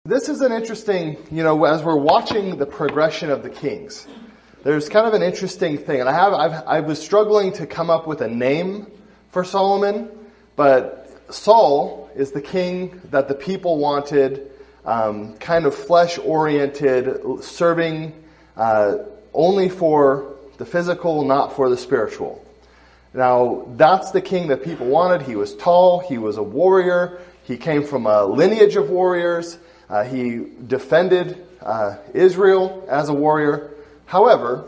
This is an interesting, as we're watching the progression of the kings, there's kind of an interesting thing. And I was struggling to come up with a name for Solomon, but Saul is the king that the people wanted, kind of flesh-oriented, serving only for the physical, not for the spiritual. Now, that's the king that people wanted. He was tall, he was a warrior, he came from a lineage of warriors. He defended Israel as a warrior. However,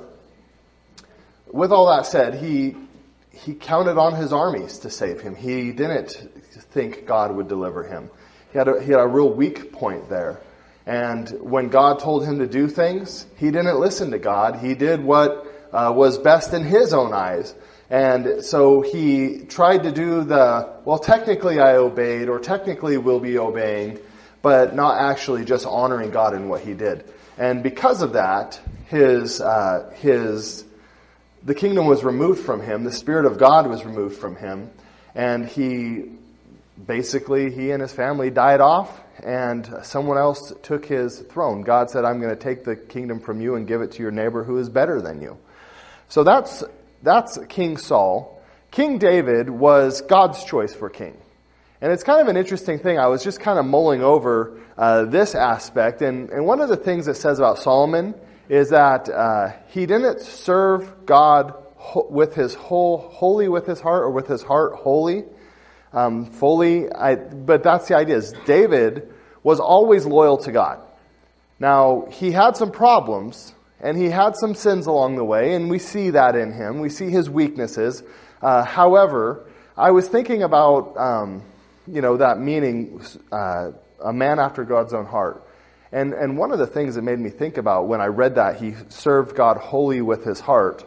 with all that said, he counted on his armies to save him. He didn't think God would deliver him. He had a real weak point there. And when God told him to do things, he didn't listen to God. He did what was best in his own eyes. And so he tried to do technically I obeyed, or technically will be obeying, but not actually just honoring God in what he did. And because of that, the kingdom was removed from him, the Spirit of God was removed from him, and he and his family died off, and someone else took his throne. God said, I'm going to take the kingdom from you and give it to your neighbor who is better than you. So that's King Saul. King David was God's choice for king. And it's kind of an interesting thing. I was just kind of mulling over this aspect. And one of the things it says about Solomon is that he didn't serve God with his wholly with his heart, or with his heart wholly, fully. But that's the idea. Is David was always loyal to God. Now, he had some problems, and he had some sins along the way, and we see that in him. We see his weaknesses. However, I was thinking about that meaning, a man after God's own heart. And one of the things that made me think about when I read that he served God wholly with his heart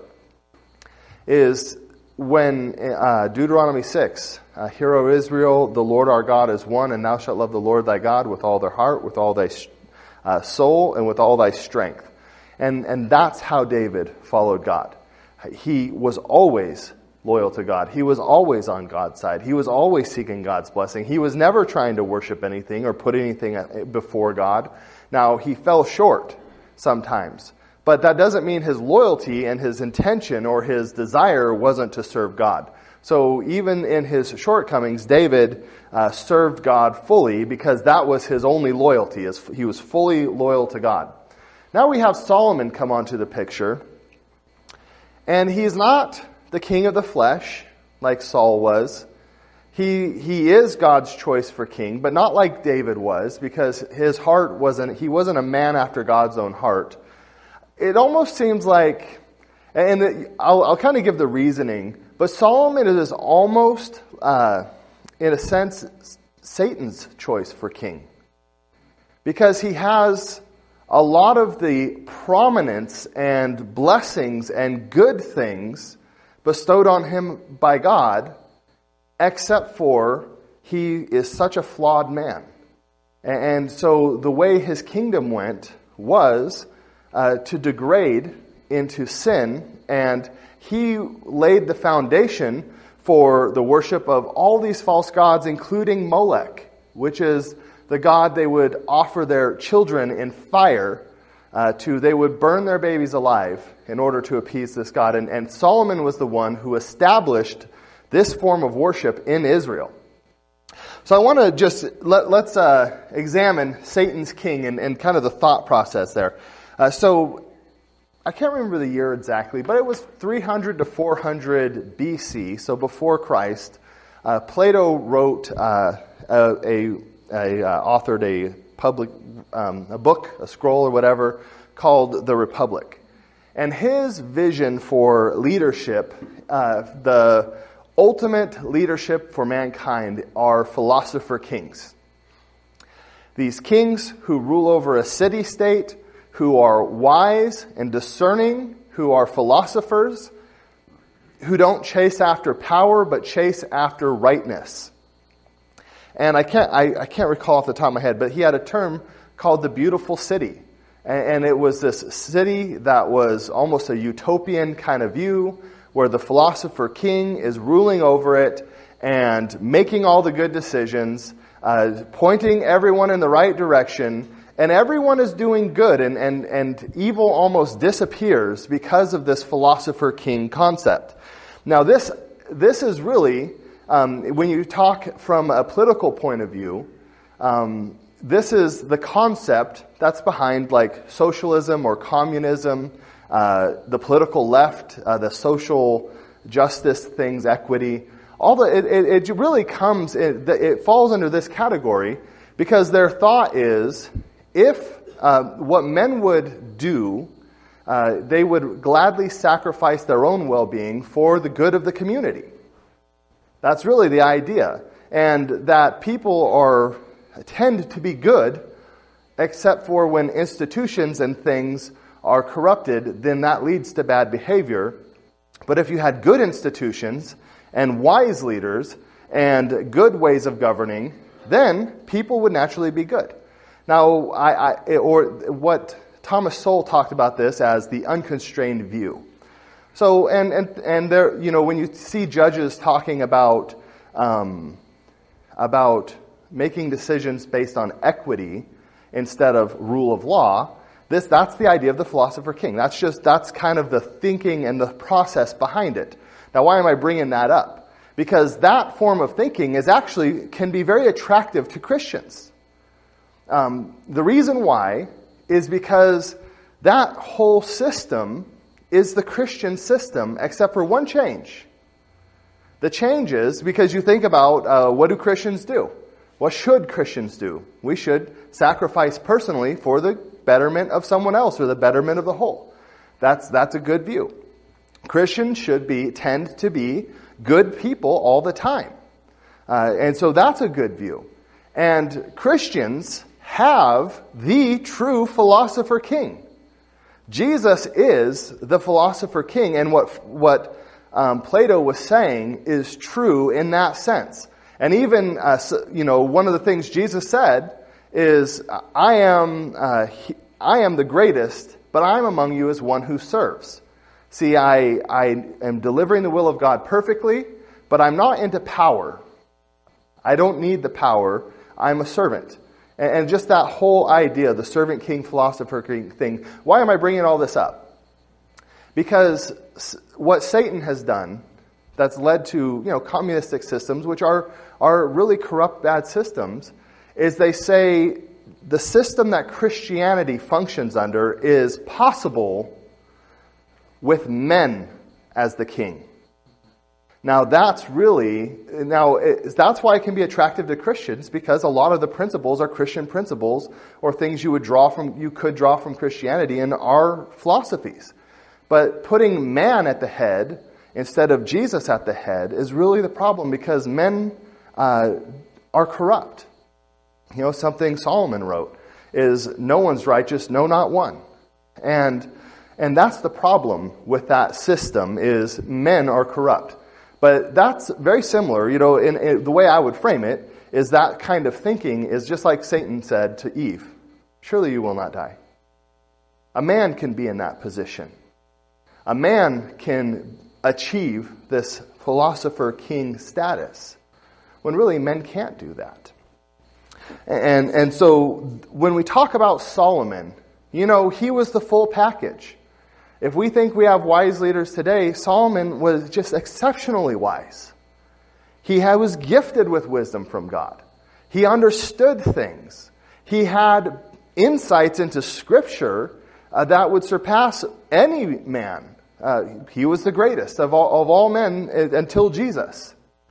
is when Deuteronomy 6, Hear, O Israel, the Lord our God is one, and thou shalt love the Lord thy God with all thy heart, with all thy soul, and with all thy strength. And that's how David followed God. He was always loyal to God. He was always on God's side. He was always seeking God's blessing. He was never trying to worship anything or put anything before God. Now, he fell short sometimes, but that doesn't mean his loyalty and his intention or his desire wasn't to serve God. So even in his shortcomings, David served God fully because that was his only loyalty. He was fully loyal to God. Now we have Solomon come onto the picture, and he's not the king of the flesh, like Saul was. He is God's choice for king, but not like David was, because his heart he wasn't a man after God's own heart. It almost seems like, and I'll kind of give the reasoning, but Solomon is almost, in a sense, Satan's choice for king. Because he has a lot of the prominence and blessings and good things bestowed on him by God, except for he is such a flawed man. And so the way his kingdom went was to degrade into sin, and he laid the foundation for the worship of all these false gods, including Molech, which is the god they would offer their children in fire. They would burn their babies alive in order to appease this god. And Solomon was the one who established this form of worship in Israel. So I want to just, let's examine Satan's king and kind of the thought process there. So I can't remember the year exactly, but it was 300 to 400 BC, so before Christ. Plato wrote, authored a book, a scroll or whatever, called The Republic. And his vision for leadership, the ultimate leadership for mankind, are philosopher kings. These kings who rule over a city-state, who are wise and discerning, who are philosophers, who don't chase after power but chase after rightness. And I can't recall off the top of my head, but he had a term called the beautiful city. And it was this city that was almost a utopian kind of view, where the philosopher king is ruling over it and making all the good decisions, pointing everyone in the right direction, and everyone is doing good, and evil almost disappears because of this philosopher-king concept. Now, this is really, when you talk from a political point of view, this is the concept that's behind like socialism or communism, the political left, the social justice things, equity. It really comes, it falls under this category because their thought is, if what men would do, they would gladly sacrifice their own well-being for the good of the community. That's really the idea. And that people tend to be good, except for when institutions and things are corrupted, then that leads to bad behavior. But if you had good institutions and wise leaders and good ways of governing, then people would naturally be good. Now, or what Thomas Sowell talked about this as the unconstrained view. So, and there, when you see judges talking about making decisions based on equity instead of rule of law, that's the idea of the philosopher king. That's kind of the thinking and the process behind it. Now, why am I bringing that up? Because that form of thinking can be very attractive to Christians. The reason why is because that whole system is the Christian system, except for one change. The change is because you think about what do Christians do? What should Christians do? We should sacrifice personally for the betterment of someone else or the betterment of the whole. That's a good view. Christians should tend to be good people all the time. And so that's a good view. And Christians have the true philosopher king. Jesus is the philosopher king, and what Plato was saying is true in that sense. And even, one of the things Jesus said is, I am the greatest, but I am among you as one who serves. See, I am delivering the will of God perfectly, but I'm not into power. I don't need the power. I'm a servant. And just that whole idea, the servant king, philosopher king thing. Why am I bringing all this up? Because what Satan has done, that's led to communistic systems, which are really corrupt, bad systems, is they say the system that Christianity functions under is possible with men as the king. Now that's why it can be attractive to Christians, because a lot of the principles are Christian principles or things you could draw from Christianity in our philosophies. But putting man at the head instead of Jesus at the head is really the problem, because men are corrupt. Something Solomon wrote is, no one's righteous, no, not one. And that's the problem with that system, is men are corrupt. But that's very similar, in the way I would frame it, is that kind of thinking is just like Satan said to Eve, surely you will not die. A man can be in that position. A man can achieve this philosopher king status, when really men can't do that. And so when we talk about Solomon, he was the full package. If we think we have wise leaders today, Solomon was just exceptionally wise. He was gifted with wisdom from God. He understood things. He had insights into Scripture that would surpass any man. He was the greatest of all men until Jesus.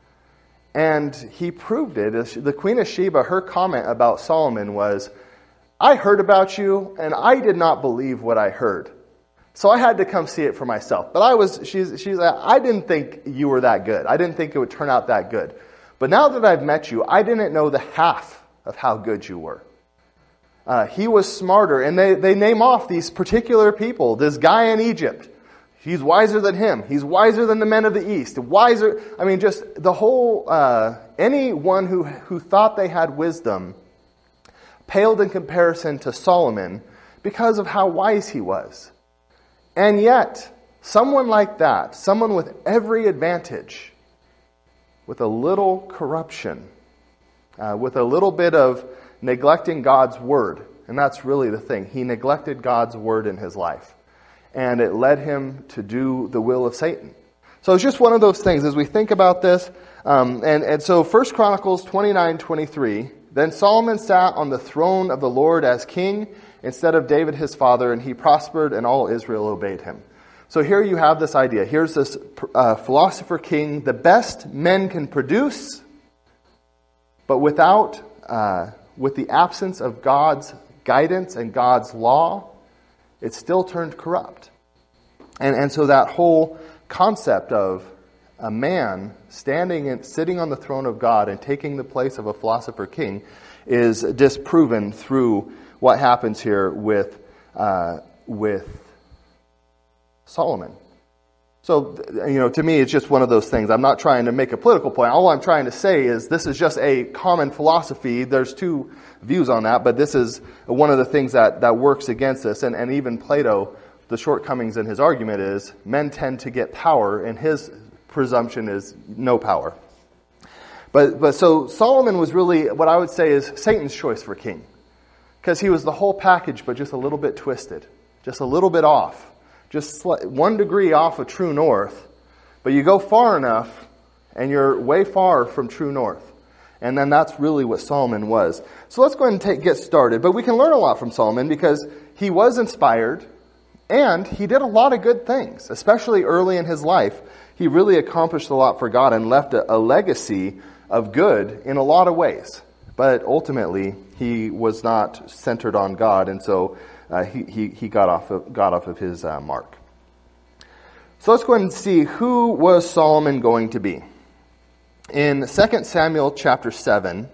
And he proved it. The Queen of Sheba, her comment about Solomon was, I heard about you, and I did not believe what I heard. So I had to come see it for myself. But she's like, I didn't think you were that good. I didn't think it would turn out that good. But now that I've met you, I didn't know the half of how good you were. He was smarter. And they name off these particular people. This guy in Egypt, he's wiser than him. He's wiser than the men of the East. Wiser, just the whole, anyone who thought they had wisdom paled in comparison to Solomon because of how wise he was. And yet, someone like that, someone with every advantage, with a little corruption, with a little bit of neglecting God's word. And that's really the thing. He neglected God's word in his life. And it led him to do the will of Satan. So it's just one of those things as we think about this. And so 1 Chronicles 29:23, then Solomon sat on the throne of the Lord as king instead of David his father, and he prospered and all Israel obeyed him. So here you have this idea. Here's this philosopher king, the best men can produce, but with the absence of God's guidance and God's law, it still turned corrupt. And so that whole concept of a man sitting on the throne of God and taking the place of a philosopher king is disproven through what happens here with Solomon. So, to me, it's just one of those things. I'm not trying to make a political point. All I'm trying to say is this is just a common philosophy. There's two views on that, but this is one of the things that works against this. And even Plato, the shortcomings in his argument is men tend to get power, and his presumption is no power. But so Solomon was really what I would say is Satan's choice for king. Because he was the whole package, but just a little bit twisted. Just a little bit off. Just 1 degree off of true north. But you go far enough, and you're way far from true north. And then that's really what Solomon was. So let's go ahead and get started. But we can learn a lot from Solomon because he was inspired, and he did a lot of good things. Especially early in his life, he really accomplished a lot for God and left a legacy of good in a lot of ways. But ultimately, he was not centered on God, and so he got off of his mark. So let's go ahead and see who was Solomon going to be. In 2 Samuel chapter 7,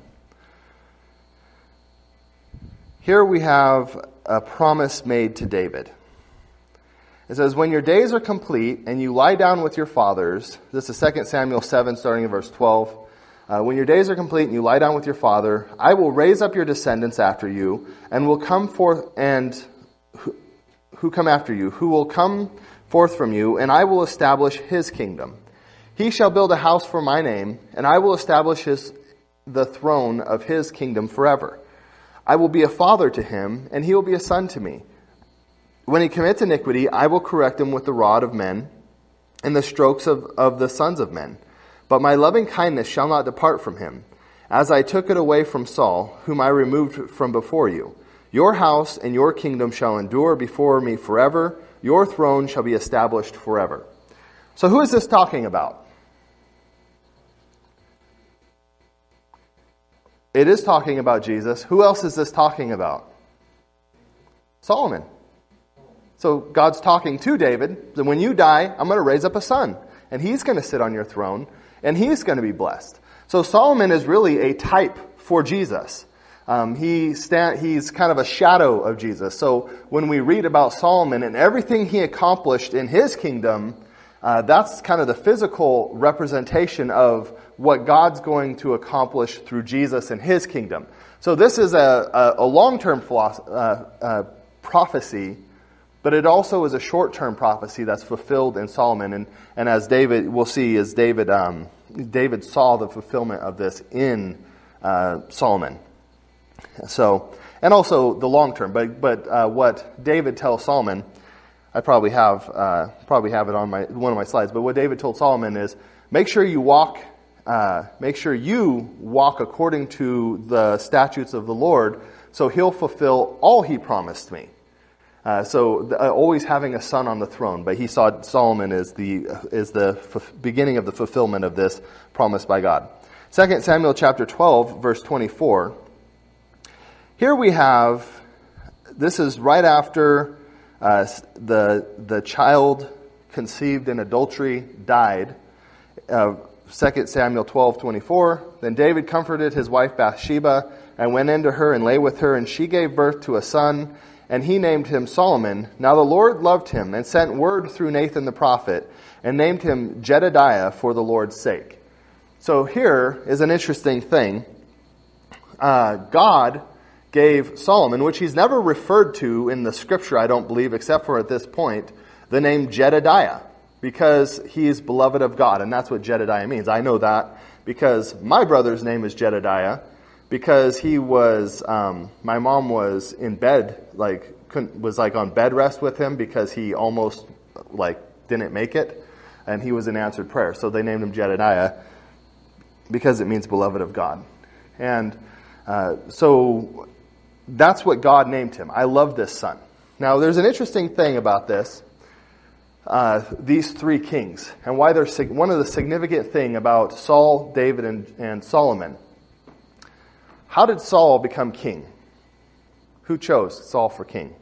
here we have a promise made to David. It says, when your days are complete and you lie down with your fathers, this is 2 Samuel 7 starting in verse 12, when your days are complete and you lie down with your father, I will raise up your descendants after you, and will come forth, and who come after you, who will come forth from you, and I will establish his kingdom. He shall build a house for my name, and I will establish the throne of his kingdom forever. I will be a father to him, and he will be a son to me. When he commits iniquity, I will correct him with the rod of men, and the strokes of the sons of men. But my loving kindness shall not depart from him, as I took it away from Saul, whom I removed from before you. Your house and your kingdom shall endure before me forever. Your throne shall be established forever. So who is this talking about? It is talking about Jesus. Who else is this talking about? Solomon. So God's talking to David. That when you die, I'm going to raise up a son. And he's going to sit on your throne. And he's going to be blessed. So Solomon is really a type for Jesus. He's kind of a shadow of Jesus. So when we read about Solomon and everything he accomplished in his kingdom, that's kind of the physical representation of what God's going to accomplish through Jesus and his kingdom. So this is a long-term prophecy, but it also is a short-term prophecy that's fulfilled in Solomon. And as we'll see, David saw the fulfillment of this in Solomon. So, and also the long term. But what David tells Solomon, I probably have it on one of my slides. But what David told Solomon is, make sure you walk according to the statutes of the Lord, so he'll fulfill all he promised me. Always having a son on the throne, but he saw Solomon as the beginning of the fulfillment of this promise by God. 2 Samuel chapter 12, verse 24. Here we have, this is right after the child conceived in adultery died. 2 Samuel 12:24. Then David comforted his wife Bathsheba and went into her and lay with her, and she gave birth to a son, and he named him Solomon. Now the Lord loved him and sent word through Nathan the prophet and named him Jedediah for the Lord's sake. So here is an interesting thing. God gave Solomon, which he's never referred to in the scripture, I don't believe, except for at this point, the name Jedediah, because he's beloved of God, and that's what Jedediah means. I know that because my brother's name is Jedediah, because he was, my mom was in bed, was on bed rest with him because he almost didn't make it, and he was in answered prayer. So they named him Jedediah because it means beloved of God. And so that's what God named him. I love this son. Now there's an interesting thing about this, these three kings, and why they're one of the significant thing about Saul, David, and Solomon. How did Saul become king? Who chose Saul for king?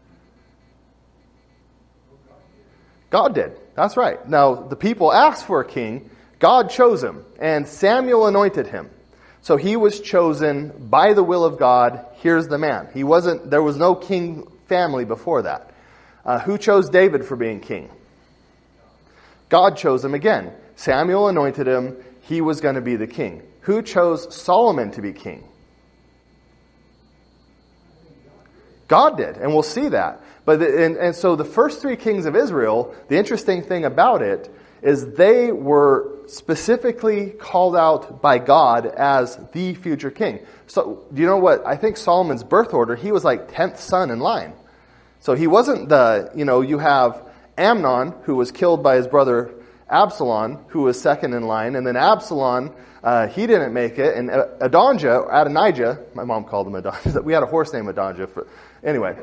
God did. That's right. Now, the people asked for a king. God chose him, and Samuel anointed him. So he was chosen by the will of God. Here's the man. There was no king family before that. Who chose David for being king? God chose him again. Samuel anointed him. He was going to be the king. Who chose Solomon to be king? God did, and we'll see that. But and so the first three kings of Israel, the interesting thing about it is they were specifically called out by God as the future king. So do you know what? I think Solomon's birth order, he was 10th son in line. So he wasn't you have Amnon, who was killed by his brother Absalom, who was second in line, and then Absalom, he didn't make it, and Adonijah, my mom called him Adonijah. We had a horse named Adonijah. Anyway,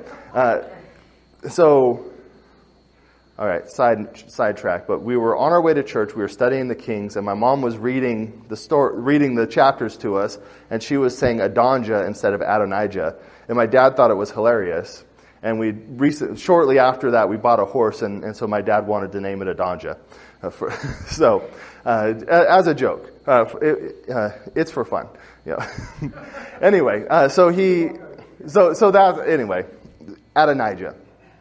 all right, sidetrack. But we were on our way to church. We were studying the Kings, and my mom was reading the chapters to us, and she was saying Adonijah instead of Adonijah, and my dad thought it was hilarious. And shortly after that, we bought a horse, and so my dad wanted to name it Adonijah. As a joke, it's for fun. Yeah. Anyway, Adonijah.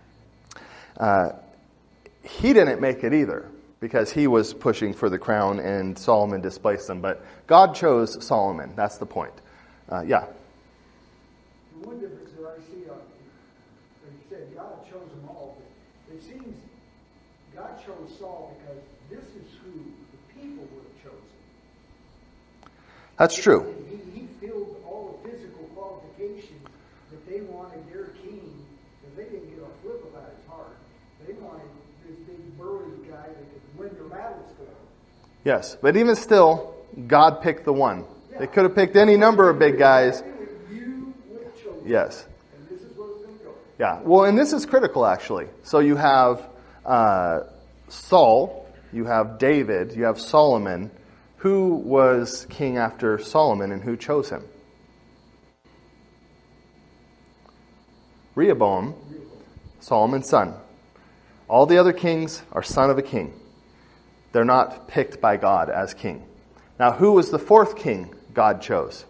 He didn't make it either because he was pushing for the crown, and Solomon displaced him. But God chose Solomon. That's the point. Yeah. One difference that I see, like you said, God chose them all. But it seems God chose Saul because this is who the people would have chosen. That's true. He filled all the physical qualifications that they wanted their king, because they didn't give a flip about his heart. They wanted this big burly guy that could win their battles for them. Yes, but even still, God picked the one. Yeah. They could have picked any number of big guys. You would have chosen. Yes. And this is where it's going to go. Yeah, well, and this is critical, actually. So you have Saul, you have David, you have Solomon. Who was king after Solomon, and who chose him? Rehoboam, Solomon's son. All the other kings are son of a king. They're not picked by God as king. Now, who was the fourth king God chose?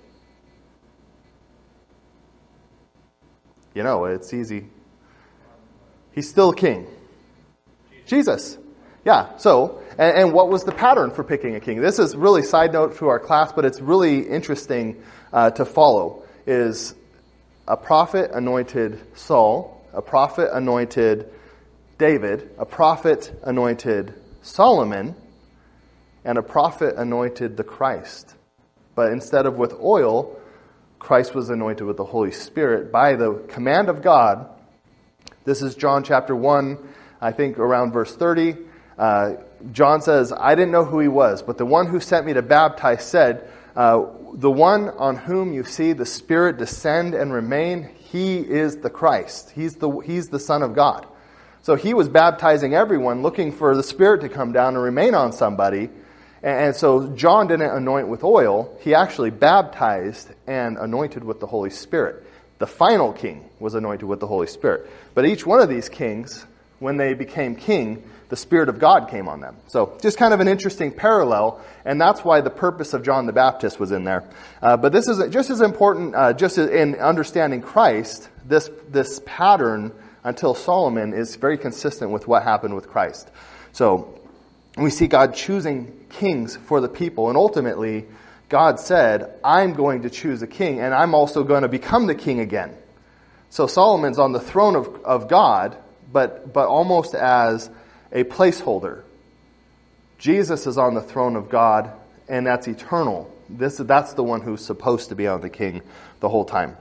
You know, it's easy. He's still king. Jesus. Yeah, so, and what was the pattern for picking a king? This is really side note to our class, but it's really interesting to follow. Is a prophet anointed Saul, a prophet anointed David, a prophet anointed Solomon, and a prophet anointed the Christ. But instead of with oil, Christ was anointed with the Holy Spirit by the command of God. This is John chapter 1, I think around verse 30. John says, I didn't know who he was, but the one who sent me to baptize said, the one on whom you see the Spirit descend and remain, he is the Christ. He's the Son of God. So he was baptizing everyone, looking for the Spirit to come down and remain on somebody. And so John didn't anoint with oil. He actually baptized and anointed with the Holy Spirit. The final king was anointed with the Holy Spirit. But each one of these kings, when they became king, the Spirit of God came on them. So just kind of an interesting parallel, and that's why the purpose of John the Baptist was in there. But this is just as important, just as in understanding Christ, this pattern until Solomon is very consistent with what happened with Christ. So we see God choosing kings for the people, and ultimately God said, I'm going to choose a king, and I'm also going to become the king again. So Solomon's on the throne of God, but almost as a placeholder. Jesus is on the throne of God, and that's eternal. That's the one who's supposed to be on the king the whole time.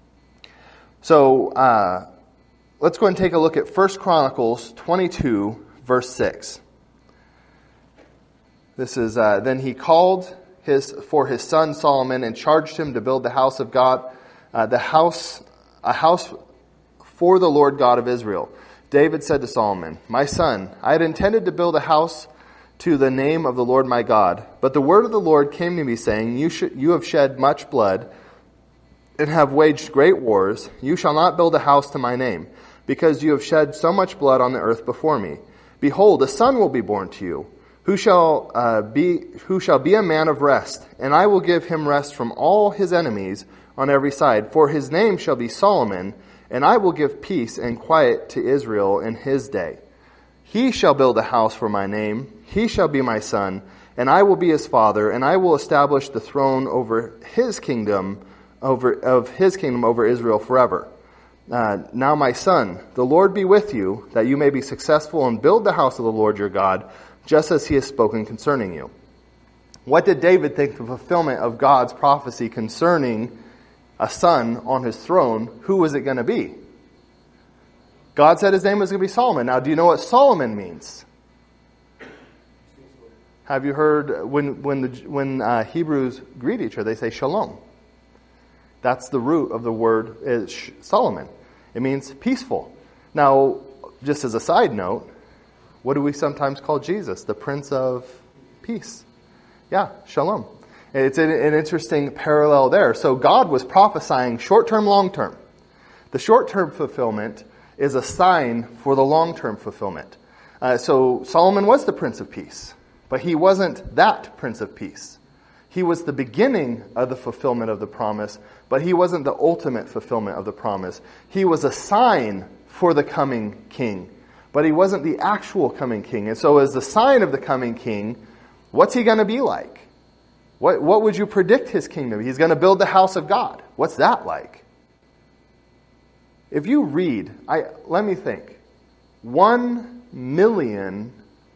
So let's go and take a look at 1 Chronicles 22, verse 6. This is, then he called for his son Solomon and charged him to build the house of God, a house for the Lord God of Israel. David said to Solomon, "My son, I had intended to build a house to the name of the Lord my God, but the word of the Lord came to me, saying, You have shed much blood and have waged great wars. You shall not build a house to my name, because you have shed so much blood on the earth before me. Behold, a son will be born to you, who shall be a man of rest, and I will give him rest from all his enemies on every side. For his name shall be Solomon, and I will give peace and quiet to Israel in his day. He shall build a house for my name. He shall be my son, and I will be his father, and I will establish the throne over his kingdom, over Israel forever. Now, my son, the Lord be with you, that you may be successful and build the house of the Lord your God, just as he has spoken concerning you." What did David think the fulfillment of God's prophecy concerning a son on his throne? Who was it going to be? God said his name was going to be Solomon. Now, do you know what Solomon means? Have you heard when Hebrews greet each other, they say shalom. That's the root of the word is Solomon. It means peaceful. Now, just as a side note, what do we sometimes call Jesus? The Prince of Peace. Yeah, shalom. It's an interesting parallel there. So God was prophesying short-term, long-term. The short-term fulfillment is a sign for the long-term fulfillment. So Solomon was the Prince of Peace, but he wasn't that Prince of Peace. He was the beginning of the fulfillment of the promise, but he wasn't the ultimate fulfillment of the promise. He was a sign for the coming king, but he wasn't the actual coming king. And so as the sign of the coming king, what's he going to be like? What would you predict his kingdom? He's going to build the house of God. What's that like? If you read, let me think, 1 million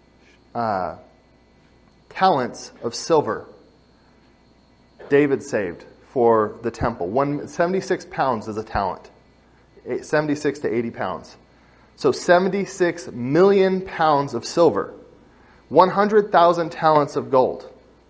talents of silver David saved for the temple. 76 pounds is a talent. 76 to 80 pounds. So 76 million pounds of silver. 100,000 talents of gold.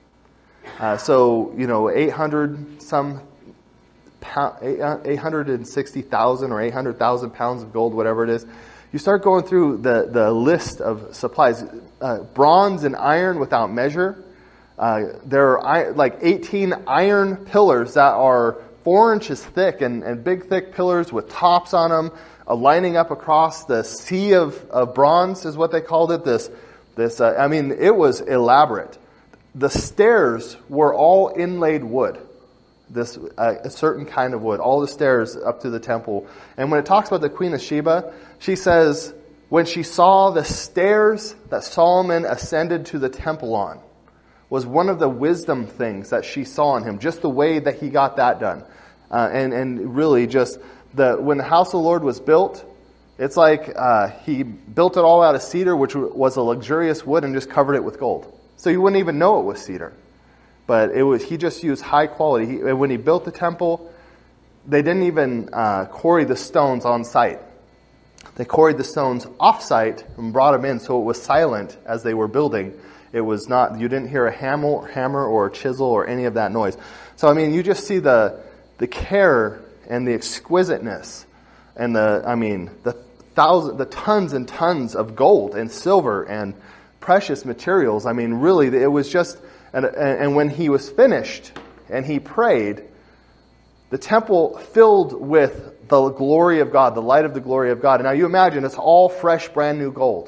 860,000 or 800,000 pounds of gold, whatever it is. You start going through the list of supplies. Bronze and iron without measure. There are like 18 iron pillars that are 4 inches thick and big thick pillars with tops on them, lining up across the sea of bronze is what they called it. It was elaborate. The stairs were all inlaid wood. A certain kind of wood. All the stairs up to the temple. And when it talks about the Queen of Sheba, she says when she saw the stairs that Solomon ascended to the temple on, was one of the wisdom things that she saw in him, just the way that he got that done. And really just when the house of the Lord was built, it's like he built it all out of cedar, which was a luxurious wood, and just covered it with gold. So you wouldn't even know it was cedar. But he just used high quality. When he built the temple, they didn't even quarry the stones on site. They quarried the stones off site and brought them in, so it was silent as they were building. It was not, you didn't hear a hammer or a chisel or any of that noise. So you just see the care and the exquisiteness and the tons and tons of gold and silver and precious materials. Really, it was just, and when he was finished and he prayed, the temple filled with the glory of God, the light of the glory of God. And now you imagine it's all fresh, brand new gold.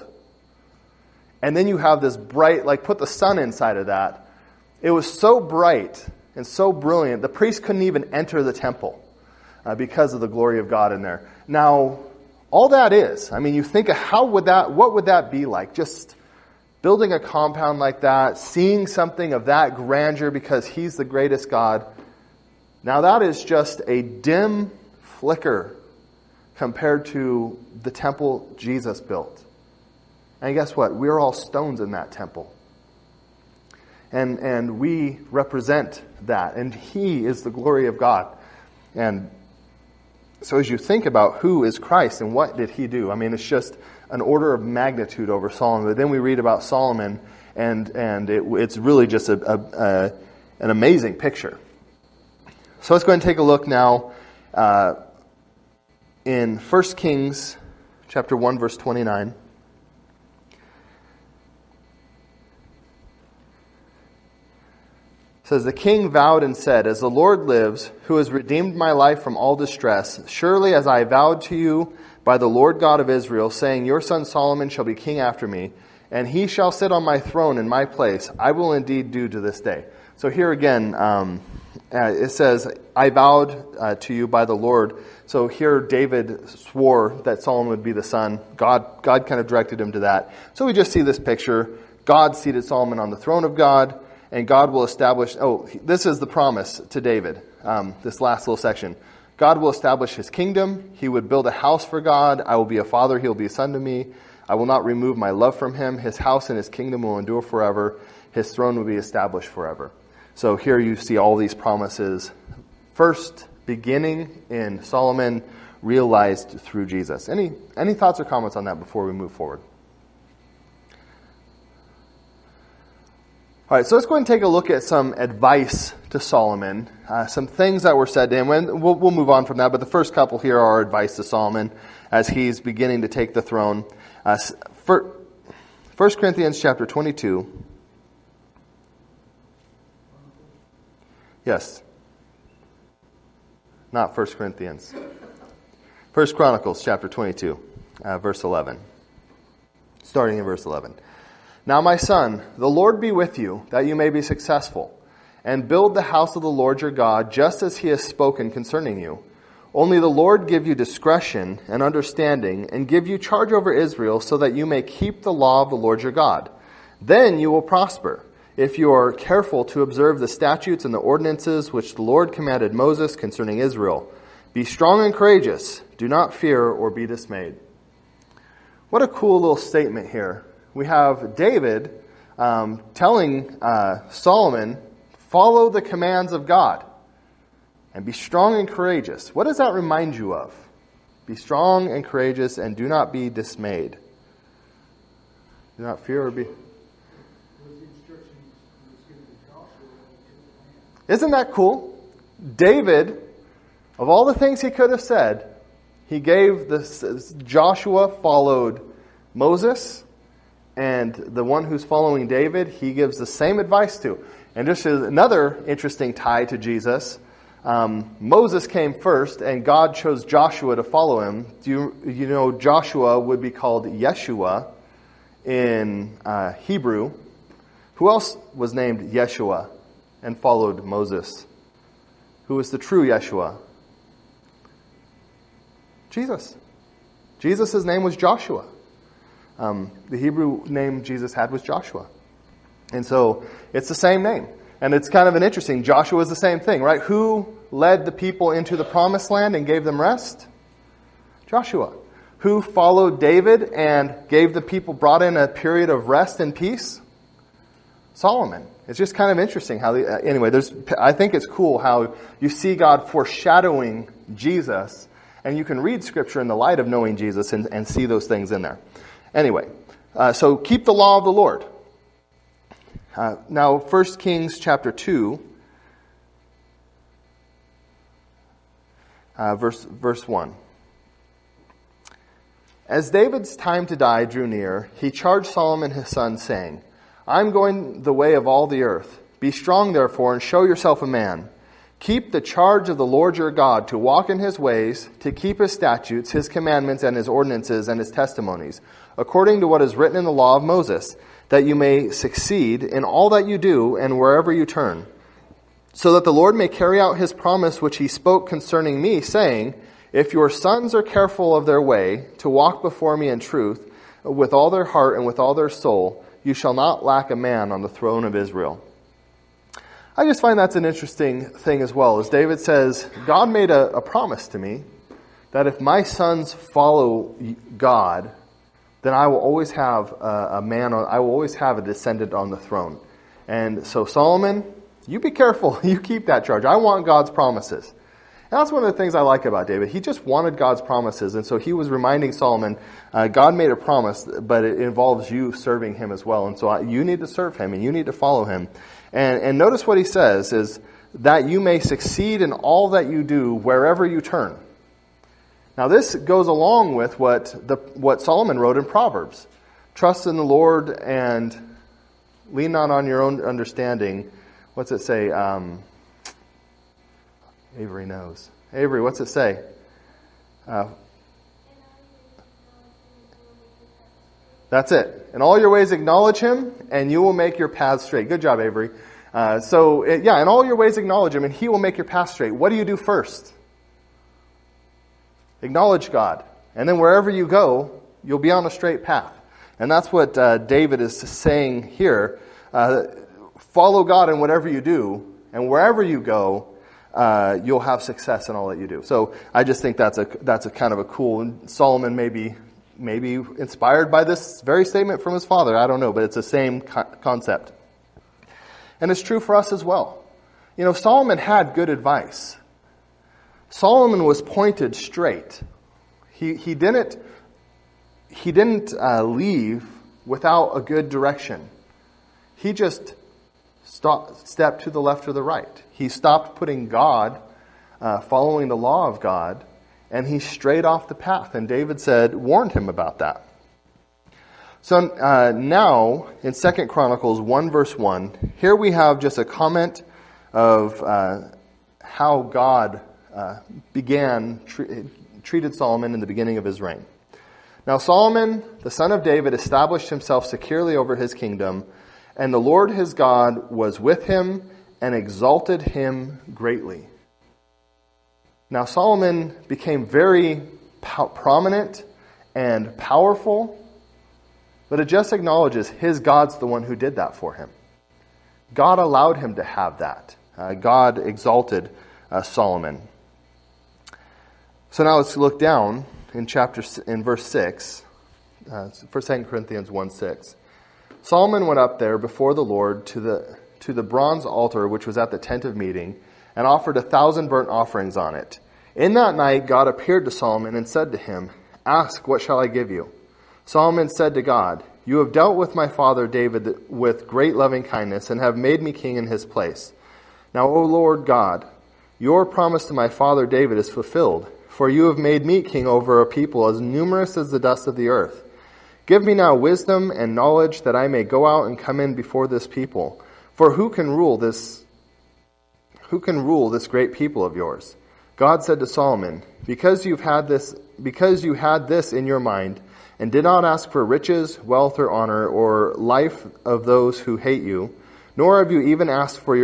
And then you have this bright, put the sun inside of that. It was so bright and so brilliant, the priest couldn't even enter the temple because of the glory of God in there. Now, all that is, you think of what would that be like? Just building a compound like that, seeing something of that grandeur because he's the greatest God. Now that is just a dim flicker compared to the temple Jesus built. And guess what? We're all stones in that temple. And we represent that. And He is the glory of God. And so as you think about who is Christ and what did He do, I mean, it's just an order of magnitude over Solomon. But then we read about Solomon, and it's really just an amazing picture. So let's go ahead and take a look now in 1 Kings chapter 1, verse 29. It says, "The king vowed and said, 'As the Lord lives, who has redeemed my life from all distress, surely as I vowed to you by the Lord God of Israel, saying, your son Solomon shall be king after me, and he shall sit on my throne in my place, I will indeed do to this day.'" So here again, it says, "I vowed to you by the Lord." So here David swore that Solomon would be the son. God kind of directed him to that. So we just see this picture. God seated Solomon on the throne of God. And God will establish, this is the promise to David, this last little section. God will establish His kingdom. He would build a house for God. I will be a father. He will be a son to me. I will not remove my love from Him. His house and His kingdom will endure forever. His throne will be established forever. So here you see all these promises, first beginning in Solomon, realized through Jesus. Any thoughts or comments on that before we move forward? All right, so let's go ahead and take a look at some advice to Solomon, some things that were said to him, and we'll move on from that, but the first couple here are advice to Solomon as he's beginning to take the throne. 1 Corinthians chapter 22. Yes. Not 1 Corinthians. 1 Chronicles chapter 22, verse 11. Starting in verse 11. "Now, my son, the Lord be with you, that you may be successful, and build the house of the Lord your God, just as He has spoken concerning you. Only the Lord give you discretion and understanding, and give you charge over Israel, so that you may keep the law of the Lord your God. Then you will prosper, if you are careful to observe the statutes and the ordinances which the Lord commanded Moses concerning Israel. Be strong and courageous. Do not fear or be dismayed." What a cool little statement here. We have David telling Solomon, follow the commands of God and be strong and courageous. What does that remind you of? Be strong and courageous and do not be dismayed. Do not fear or be... Isn't that cool? David, of all the things he could have said, he gave Joshua followed Moses, and the one who's following David, he gives the same advice to. And this is another interesting tie to Jesus. Moses came first, and God chose Joshua to follow him. Do you know Joshua would be called Yeshua in Hebrew? Who else was named Yeshua and followed Moses? Who was the true Yeshua? Jesus. Jesus' name was Joshua. The Hebrew name Jesus had was Joshua. And so it's the same name. And it's kind of an interesting, Joshua is the same thing, right? Who led the people into the promised land and gave them rest? Joshua. Who followed David and gave the people, brought in a period of rest and peace? Solomon. It's just kind of interesting how, I think it's cool how you see God foreshadowing Jesus, and you can read Scripture in the light of knowing Jesus and see those things in there. Anyway, so keep the law of the Lord. Now, 1 Kings chapter 2, verse 1. "As David's time to die drew near, he charged Solomon his son, saying, I am going the way of all the earth. Be strong, therefore, and show yourself a man. Keep the charge of the Lord your God, to walk in His ways, to keep His statutes, His commandments, and His ordinances, and His testimonies, according to what is written in the law of Moses, that you may succeed in all that you do and wherever you turn, so that the Lord may carry out His promise which He spoke concerning me, saying, if your sons are careful of their way, to walk before me in truth, with all their heart and with all their soul, you shall not lack a man on the throne of Israel." I just find that's an interesting thing as well. As David says, God made a promise to me that if my sons follow God, then I will always have a man, I will always have a descendant on the throne. And so Solomon, you be careful. You keep that charge. I want God's promises. And that's one of the things I like about David. He just wanted God's promises. And so he was reminding Solomon, God made a promise, but it involves you serving him as well. And so you need to serve him and you need to follow him. And notice what he says is that you may succeed in all that you do wherever you turn. Now this goes along with what Solomon wrote in Proverbs. Trust in the Lord and lean not on your own understanding. What's it say? Avery knows. Avery, what's it say? That's it. In all your ways acknowledge him, and you will make your paths straight. Good job, Avery. In all your ways acknowledge him, and he will make your path straight. What do you do first? Acknowledge God. And then wherever you go, you'll be on a straight path. And that's what David is saying here. Follow God in whatever you do, and wherever you go, you'll have success in all that you do. So I just think that's a kind of a cool. And Solomon maybe inspired by this very statement from his father. I don't know, but it's the same concept. And it's true for us as well. You know, Solomon had good advice. Solomon was pointed straight. He didn't leave without a good direction. He just stepped to the left or the right. He stopped putting God, following the law of God, and he strayed off the path. And David warned him about that. So now, in 2 Chronicles 1 verse 1, here we have just a comment of how God treated Solomon in the beginning of his reign. Now Solomon, the son of David, established himself securely over his kingdom, and the Lord his God was with him and exalted him greatly. Now Solomon became very prominent and powerful, but it just acknowledges his God's the one who did that for him. God allowed him to have that. God exalted Solomon. So now let's look down in verse 6, for 2 Corinthians 1:6. Solomon went up there before the Lord to the bronze altar which was at the tent of meeting, and offered 1,000 burnt offerings on it. In that night God appeared to Solomon and said to him, "Ask, what shall I give you?" Solomon said to God, "You have dealt with my father David with great loving kindness, and have made me king in his place. Now, O Lord God, your promise to my father David is fulfilled, for you have made me king over a people as numerous as the dust of the earth. Give me now wisdom and knowledge that I may go out and come in before this people. For who can rule this great people of yours?" God said to Solomon, because you had this in your mind, and did not ask for riches, wealth, or honor, or life of those who hate you, nor have you even asked for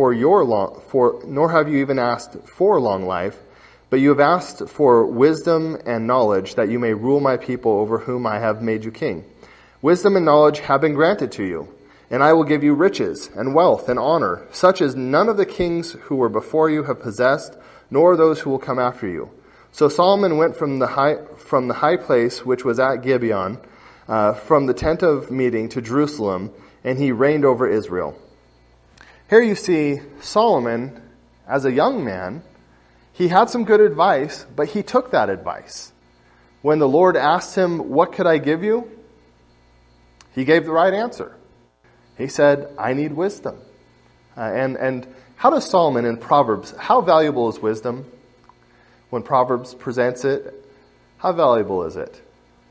long life, but you have asked for wisdom and knowledge, that you may rule my people over whom I have made you king. Wisdom and knowledge have been granted to you, and I will give you riches and wealth and honor, such as none of the kings who were before you have possessed, nor those who will come after you. So Solomon went from the high place which was at Gibeon, from the tent of meeting to Jerusalem, and he reigned over Israel. Here you see Solomon, as a young man, he had some good advice, but he took that advice. When the Lord asked him, "What could I give you?" he gave the right answer. He said, "I need wisdom." And how does Solomon in Proverbs, how valuable is wisdom? When Proverbs presents it, how valuable is it?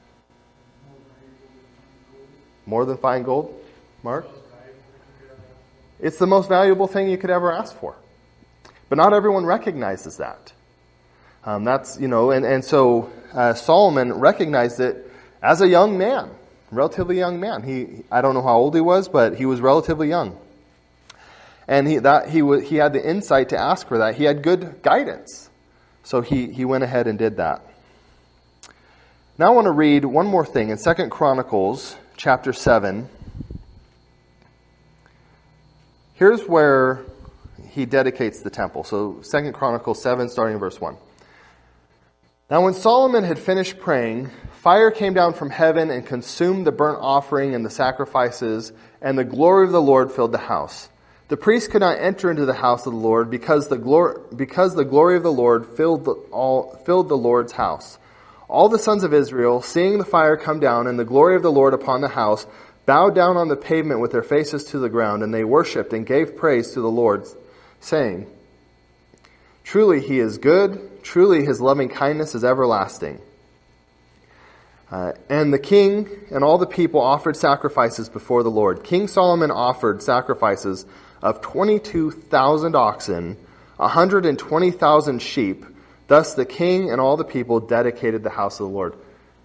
More than fine gold? Mark? It's the most valuable thing you could ever ask for. But not everyone recognizes that. So Solomon recognized it as a young man, relatively young man. I don't know how old he was, but he was relatively young. And he had the insight to ask for that. He had good guidance. So he went ahead and did that. Now I want to read one more thing in 2 Chronicles chapter 7. Here's where he dedicates the temple. So 2 Chronicles 7, starting in verse 1. Now when Solomon had finished praying, fire came down from heaven and consumed the burnt offering and the sacrifices, and the glory of the Lord filled the house. The priest could not enter into the house of the Lord because the glory of the Lord filled the Lord's house. All the sons of Israel, seeing the fire come down and the glory of the Lord upon the house, bowed down on the pavement with their faces to the ground, and they worshipped and gave praise to the Lord, saying, "Truly he is good, truly his loving kindness is everlasting." And the king and all the people offered sacrifices before the Lord. King Solomon offered sacrifices of 22,000 oxen, 120,000 sheep. Thus the king and all the people dedicated the house of the Lord.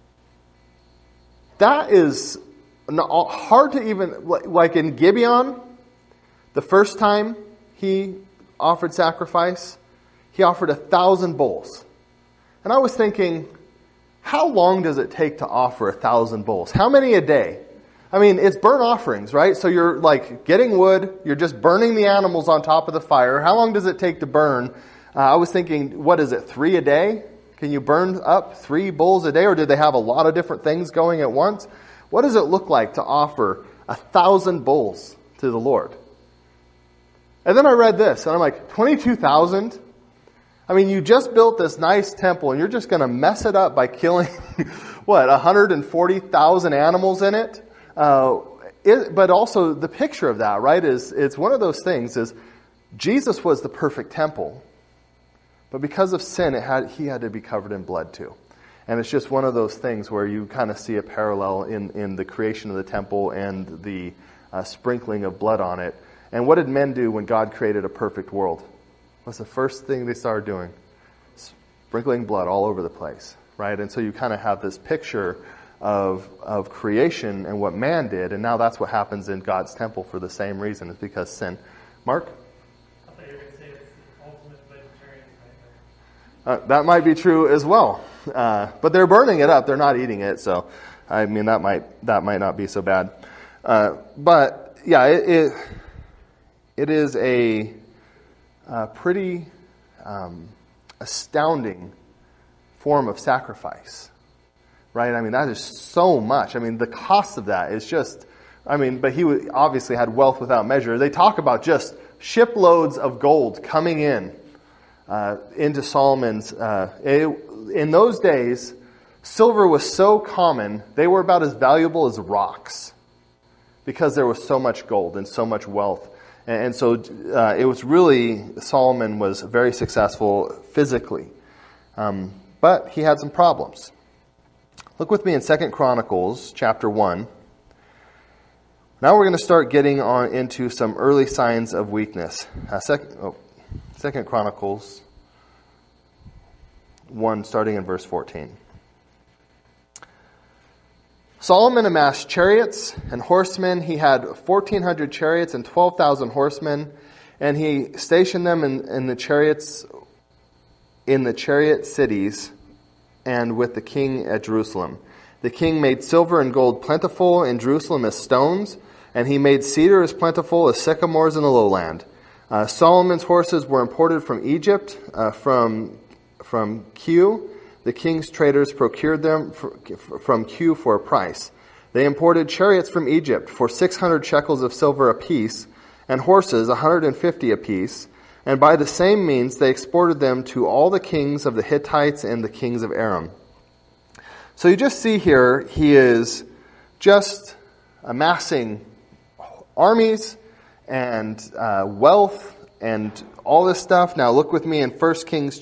That is hard to even, like in Gibeon, the first time he offered sacrifice, he offered 1,000 bulls. And I was thinking, how long does it take to offer 1,000 bulls? How many a day? I mean, it's burnt offerings, right? So you're like getting wood, you're just burning the animals on top of the fire. How long does it take to burn? I was thinking, what is it, 3 a day? Can you burn up 3 bulls a day? Or did they have a lot of different things going at once? What does it look like to offer 1,000 bulls to the Lord? And then I read this, and I'm like, 22,000? I mean, you just built this nice temple, and you're just going to mess it up by killing, 140,000 animals in it? But also the picture of that, right, is it's one of those things is Jesus was the perfect temple. But because of sin, he had to be covered in blood too. And it's just one of those things where you kind of see a parallel in the creation of the temple and the sprinkling of blood on it. And what did men do when God created a perfect world? What's the first thing they started doing? Sprinkling blood all over the place, right? And so you kind of have this picture of creation and what man did, and now that's what happens in God's temple for the same reason. It's because sin. Mark? I thought you were going to say it's the ultimate vegetarian nightmare. That might be true as well. But they're burning it up. They're not eating it. So, I mean, that might not be so bad. But, yeah, it is a pretty astounding form of sacrifice. Right? I mean, that is so much. I mean, the cost of that is just, but he obviously had wealth without measure. They talk about just shiploads of gold coming into Solomon's. In those days, silver was so common, they were about as valuable as rocks because there was so much gold and so much wealth. And so it was really, Solomon was very successful physically. But he had some problems. Look with me in 2 Chronicles chapter 1. Now we're going to start getting on into some early signs of weakness. 2 Chronicles 1, starting in verse 14. Solomon amassed chariots and horsemen. He had 1,400 chariots and 12,000 horsemen, and he stationed them in the chariots, in the chariot cities, and with the king at Jerusalem. The king made silver and gold plentiful in Jerusalem as stones, and he made cedar as plentiful as sycamores in the lowland. Solomon's horses were imported from Egypt, from Kew. The king's traders procured them from Kew for a price. They imported chariots from Egypt for 600 shekels of silver apiece, and horses 150 apiece. And by the same means they exported them to all the kings of the Hittites and the kings of Aram. So you just see here, he is just amassing armies and wealth and all this stuff. Now look with me in 1 Kings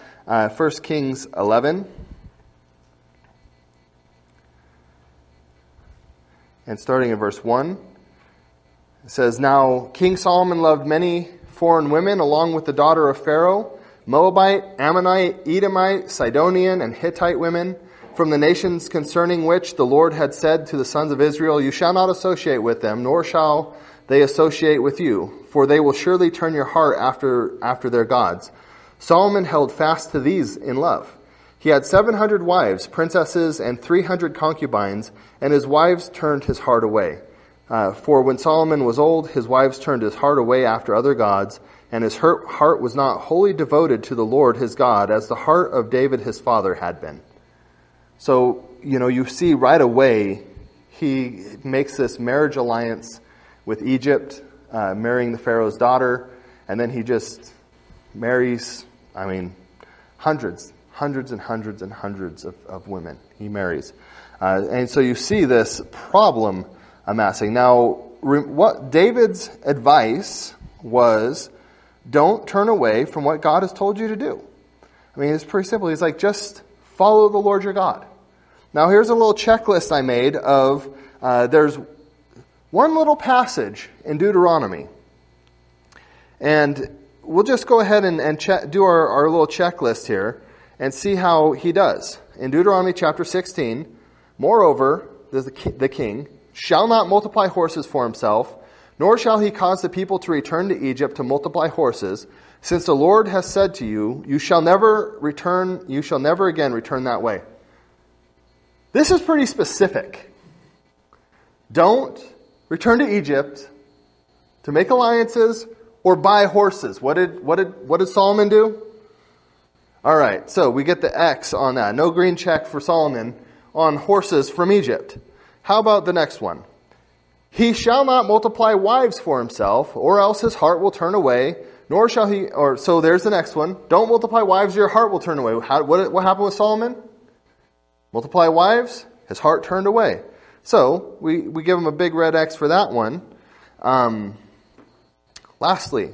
11. And starting in verse 1. It says, "Now King Solomon loved many foreign women, along with the daughter of Pharaoh, Moabite, Ammonite, Edomite, Sidonian, and Hittite women, from the nations concerning which the Lord had said to the sons of Israel, 'You shall not associate with them, nor shall they associate with you, for they will surely turn your heart after their gods.' Solomon held fast to these in love. He had 700 wives, princesses, and 300 concubines, and his wives turned his heart away. For when Solomon was old, his wives turned his heart away after other gods, and his heart was not wholly devoted to the Lord his God, as the heart of David his father had been. So, you see right away, he makes this marriage alliance with Egypt, marrying the Pharaoh's daughter, and then he just marries, hundreds and hundreds and hundreds of women he marries. And so you see this problem amassing. Now, what David's advice was, don't turn away from what God has told you to do. It's pretty simple. He's like, just follow the Lord your God. Now, here's a little checklist I made of, there's one little passage in Deuteronomy. And we'll just go ahead and do our little checklist here and see how he does. In Deuteronomy chapter 16, moreover, the king shall not multiply horses for himself, nor shall he cause the people to return to Egypt to multiply horses, since the Lord has said to you, you shall never again return that way. This is pretty specific. Don't return to Egypt to make alliances or buy horses. What did Solomon do? All right, so we get the X on that. No green check for Solomon on horses from Egypt. How about the next one? He shall not multiply wives for himself, or else his heart will turn away, nor shall he, so there's the next one. Don't multiply wives, or your heart will turn away. What happened with Solomon? Multiply wives, his heart turned away. So, we give him a big red X for that one. Lastly,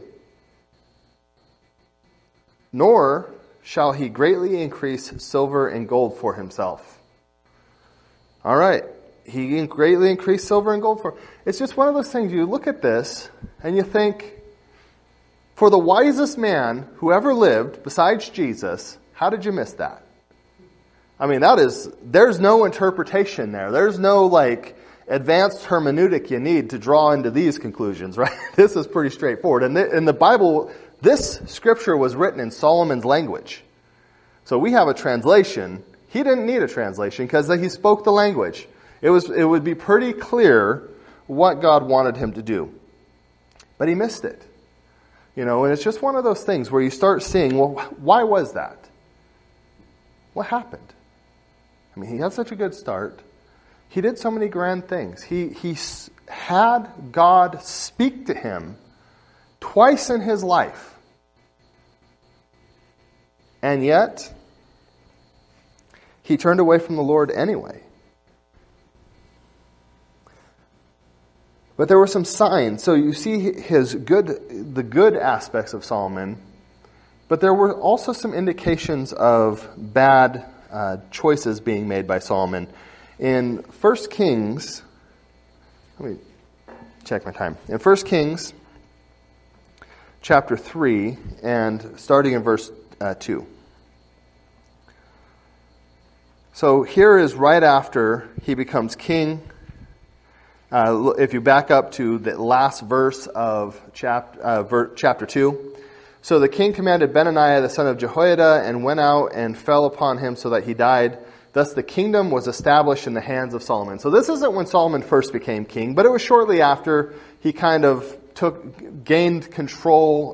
nor shall he greatly increase silver and gold for himself. All right. He greatly increased silver and gold for. It's just one of those things, you look at this and you think, for the wisest man who ever lived besides Jesus, how did you miss that? There's no interpretation there. There's no advanced hermeneutic you need to draw into these conclusions, right? This is pretty straightforward. And in the Bible, this scripture was written in Solomon's language. So we have a translation. He didn't need a translation because he spoke the language. It would be pretty clear what God wanted him to do. But he missed it. And it's just one of those things where you start seeing, well, why was that? What happened? He had such a good start. He did so many grand things. He had God speak to him twice in his life. And yet, he turned away from the Lord anyway. But there were some signs. So you see the good aspects of Solomon, but there were also some indications of bad choices being made by Solomon. In 1 Kings, let me check my time. In 1 Kings chapter 3 and starting in verse 2. So here is right after he becomes king. If you back up to the last verse of chapter 2. So the king commanded Benaiah the son of Jehoiada and went out and fell upon him so that he died. Thus the kingdom was established in the hands of Solomon. So this isn't when Solomon first became king, but it was shortly after he kind of gained control,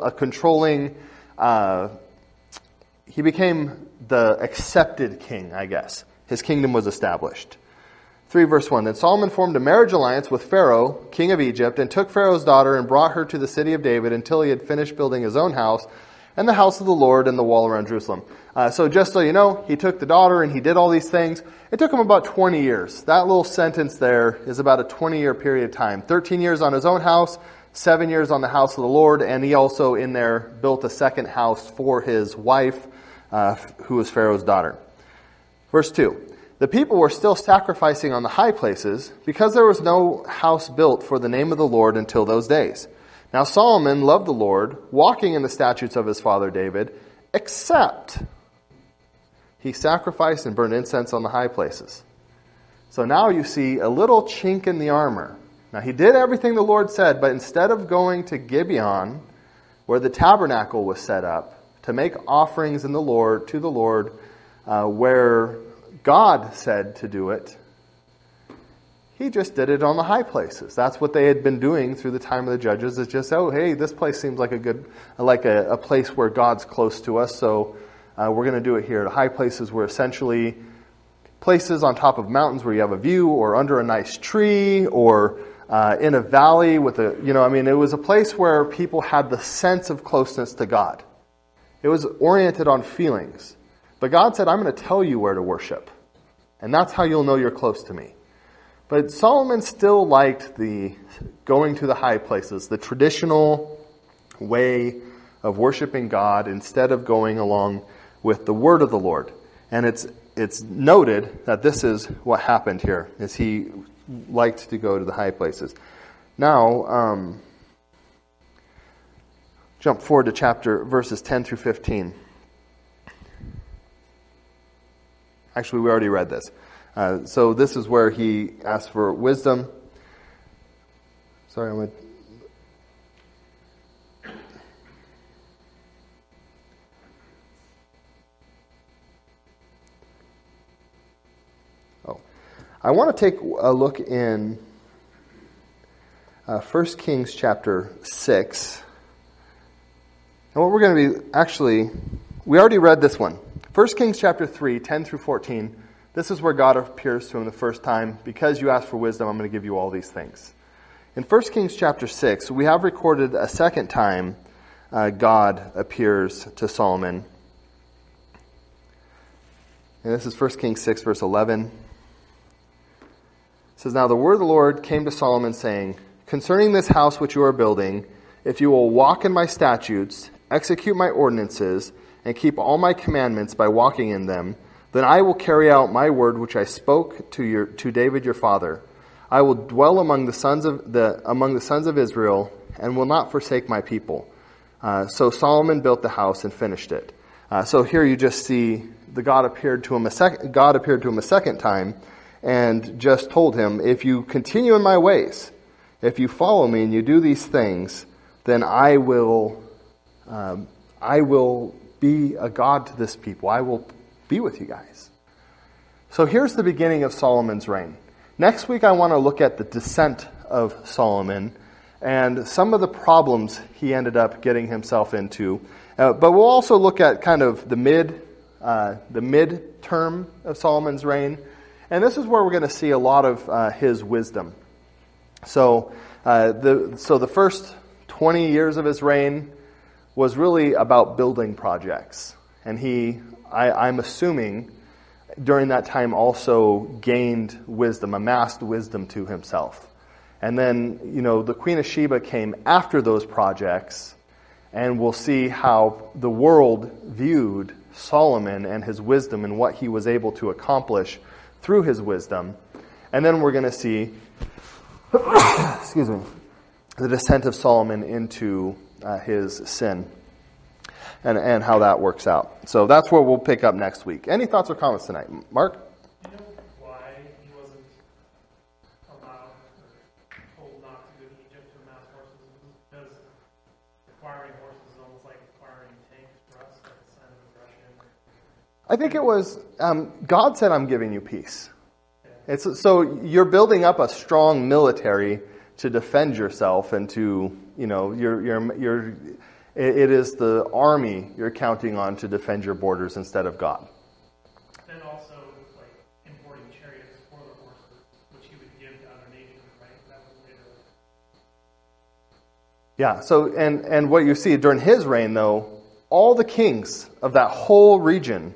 he became the accepted king, I guess. His kingdom was established. 3 verse 1. Then Solomon formed a marriage alliance with Pharaoh, king of Egypt, and took Pharaoh's daughter and brought her to the city of David until he had finished building his own house and the house of the Lord and the wall around Jerusalem. So just so you know, he took the daughter and he did all these things. It took him about 20 years. That little sentence there is about a 20-year period of time. 13 years on his own house, 7 years on the house of the Lord, and he also in there built a second house for his wife, who was Pharaoh's daughter. Verse 2. The people were still sacrificing on the high places because there was no house built for the name of the Lord until those days. Now Solomon loved the Lord, walking in the statutes of his father David, except he sacrificed and burned incense on the high places. So now you see a little chink in the armor. Now he did everything the Lord said, but instead of going to Gibeon, where the tabernacle was set up, to make offerings to the Lord, where God said to do it, He just did it on the high places. That's what they had been doing through the time of the judges. Is just, oh, hey, this place seems like a place where God's close to us, so we're going to do it here. The high places were essentially places on top of mountains where you have a view, or under a nice tree, or in a valley with it was a place where people had the sense of closeness to God. It was oriented on feelings. But God said, I'm going to tell you where to worship. And that's how you'll know you're close to me. But Solomon still liked the going to the high places, the traditional way of worshiping God instead of going along with the word of the Lord. And it's noted that this is what happened here, is he liked to go to the high places. Now, jump forward to verses 10 through 15. Actually, we already read this. So this is where he asked for wisdom. Sorry, I'm going to... I want to take a look in 1 Kings chapter 6. And what we're going to be, we already read this one. 1 Kings chapter 3, 10 through 14. This is where God appears to him the first time. Because you asked for wisdom, I'm going to give you all these things. In 1 Kings chapter 6, we have recorded a second time God appears to Solomon. And this is 1 Kings 6, verse 11. It says, Now the word of the Lord came to Solomon, saying, Concerning this house which you are building, if you will walk in my statutes, execute my ordinances, and keep all my commandments by walking in them, then I will carry out my word which I spoke to David your father. I will dwell among the sons of Israel, and will not forsake my people. So Solomon built the house and finished it. So here you just see God appeared to him a second time, and just told him, if you continue in my ways, if you follow me and you do these things, then I will be a God to this people. I will be with you guys. So here's the beginning of Solomon's reign. Next week I want to look at the descent of Solomon and some of the problems he ended up getting himself into. But we'll also look at kind of the mid-term of Solomon's reign. And this is where we're going to see a lot of his wisdom. So the first 20 years of his reign was really about building projects. And I'm assuming, during that time also gained wisdom, amassed wisdom to himself. And then, the Queen of Sheba came after those projects, and we'll see how the world viewed Solomon and his wisdom and what he was able to accomplish through his wisdom. And then we're going to see the descent of Solomon into his sin and how that works out. So that's where we'll pick up next week. Any thoughts or comments tonight? Mark? Do you know why he wasn't allowed or told not to go to Egypt to amass horses? Because acquiring horses is almost like acquiring tanks for us, like a sign of aggression. I think it was, God said, I'm giving you peace. So you're building up a strong military to defend yourself and to, it is the army you're counting on to defend your borders instead of God. Then also, like, importing chariots for the horses, which he would give to other nations, right? That was later. Yeah, so, and what you see during his reign, though, all the kings of that whole region,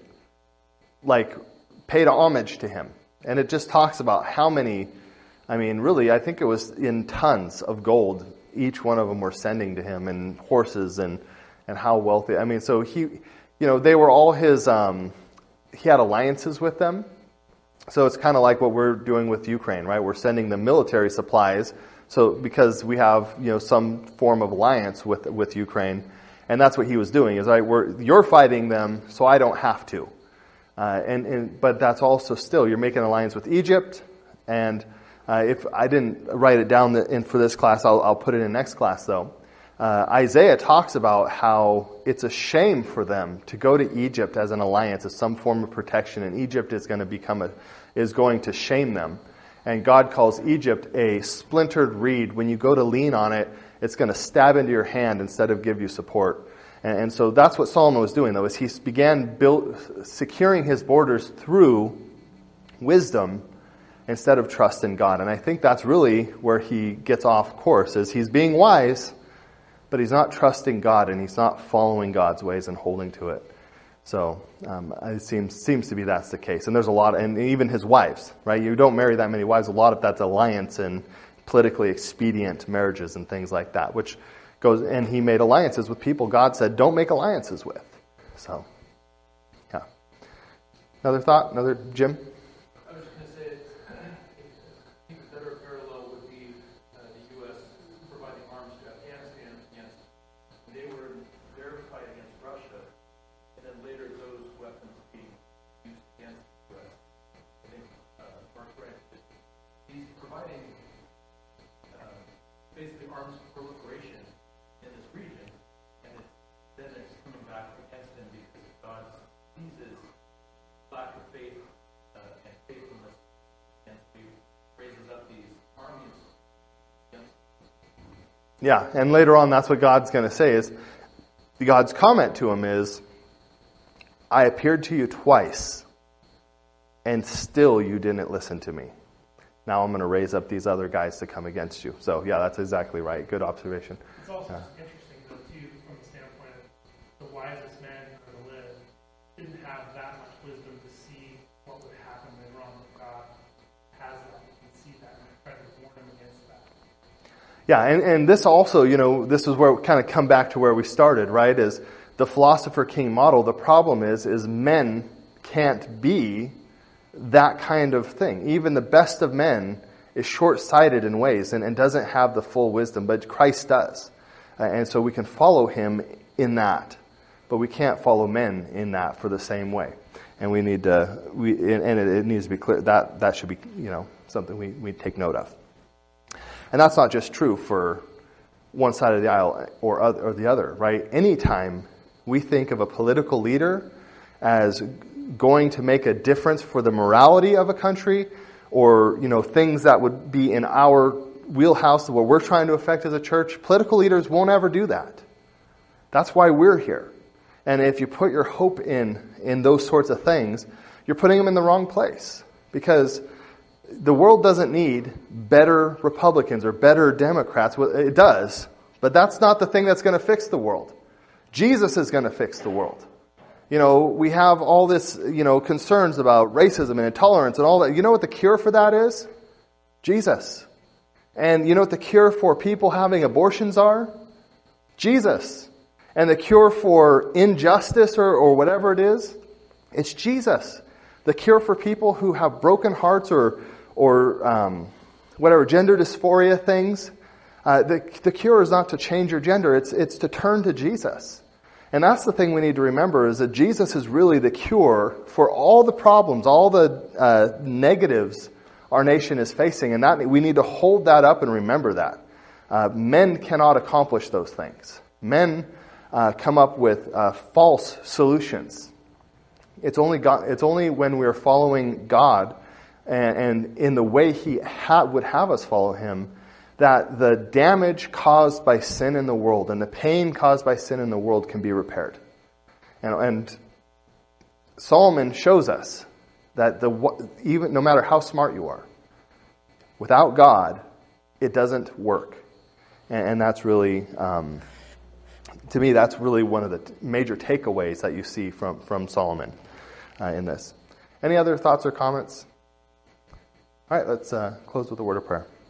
paid homage to him. And it just talks about how many, I think it was in tons of gold each one of them were sending to him, and horses and how wealthy. So they were all his, he had alliances with them. So it's kind of like what we're doing with Ukraine, right? We're sending them military supplies. So because we have, some form of alliance with Ukraine. And that's what he was doing, is you're fighting them, so I don't have to. But that's also still, you're making an alliance with Egypt, and if I didn't write it down for this class, I'll put it in next class though. Isaiah talks about how it's a shame for them to go to Egypt as an alliance, as some form of protection, and Egypt is going to shame them. And God calls Egypt a splintered reed. When you go to lean on it, it's going to stab into your hand instead of give you support. And so that's what Solomon was doing, though, is he began securing his borders through wisdom instead of trust in God. And I think that's really where he gets off course, is he's being wise, but he's not trusting God, and he's not following God's ways and holding to it. So it seems to be that's the case. And there's a lot, and even his wives, right? You don't marry that many wives. A lot of that's alliance and politically expedient marriages and things like that, which goes, and he made alliances with people God said don't make alliances with. So, yeah. Another thought? Another, Jim? I was just going to say, I think a better parallel would be the U.S. providing arms to Afghanistan against, they were in their fight against Russia, and then later those weapons being used against the U.S. I think Mark Grant, he's providing basically arms proliferation in this region, and then it's coming back against him because God sees his lack of faith and faithfulness, and he raises up these armies against him. Yeah, and later on that's what God's going to say is, God's comment to him is, I appeared to you twice, and still you didn't listen to me. Now I'm going to raise up these other guys to come against you. So, yeah, that's exactly right. Good observation. It's also interesting, though, too, from the standpoint of the wisest man who could have lived didn't have that much wisdom to see what would happen later on. But God has that. You can see that and try to warn him against that. Yeah, and this also, this is where we kind of come back to where we started, right? Is the philosopher king model. The problem is men can't be that kind of thing. Even the best of men is short-sighted in ways and doesn't have the full wisdom, but Christ does. And so we can follow him in that, but we can't follow men in that for the same way. And we need to, it needs to be clear that should be, something we take note of. And that's not just true for one side of the aisle or the other, right? Anytime we think of a political leader as going to make a difference for the morality of a country, or things that would be in our wheelhouse of what we're trying to affect as a church, political leaders won't ever do that. That's why we're here. And if you put your hope in those sorts of things, you're putting them in the wrong place. Because the world doesn't need better Republicans or better Democrats. Well, it does, but that's not the thing that's going to fix the world. Jesus is going to fix the world. We have all this, concerns about racism and intolerance and all that. You know what the cure for that is? Jesus. And you know what the cure for people having abortions are? Jesus. And the cure for injustice or whatever it is? It's Jesus. The cure for people who have broken hearts or whatever, gender dysphoria things. The cure is not to change your gender. It's to turn to Jesus. And that's the thing we need to remember, is that Jesus is really the cure for all the problems, all the negatives our nation is facing. And that we need to hold that up and remember that. Men cannot accomplish those things. Men come up with false solutions. It's only when we're following God and in the way He would have us follow Him, that the damage caused by sin in the world and the pain caused by sin in the world can be repaired. And Solomon shows us that even no matter how smart you are, without God, it doesn't work. And that's really, to me, that's really one of the major takeaways that you see from Solomon in this. Any other thoughts or comments? All right, let's close with a word of prayer.